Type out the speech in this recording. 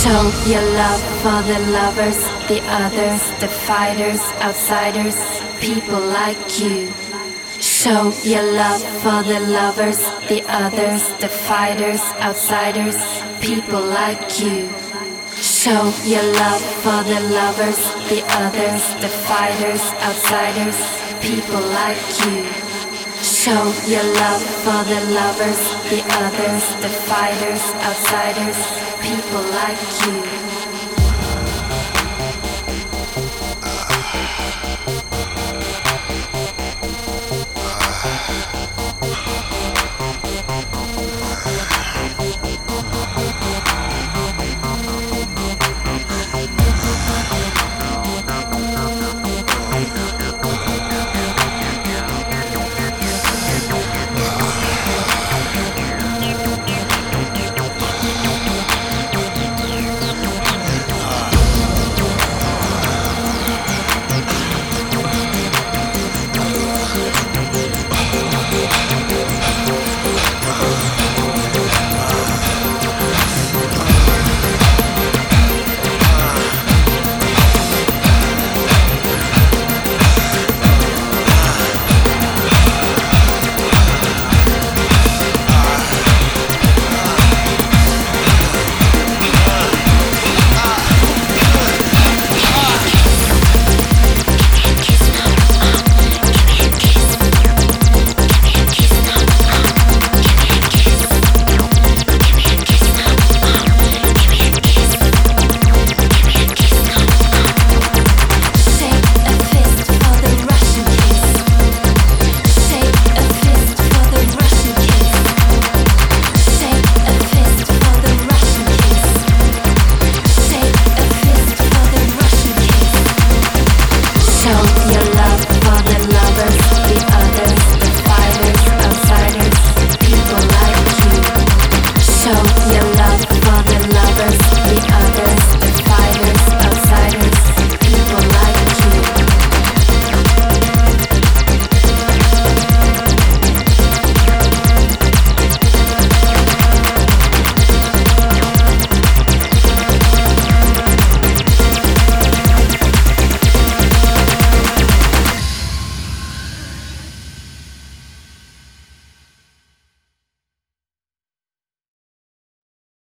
Show your love for the lovers, the others, the fighters, outsiders, people like you. Show your love for the lovers, the others, the fighters, outsiders, people like you. Show your love for the lovers, the others, the fighters, outsiders, people like you. Show your love for the lovers, the others, the fighters, outsiders, people like you.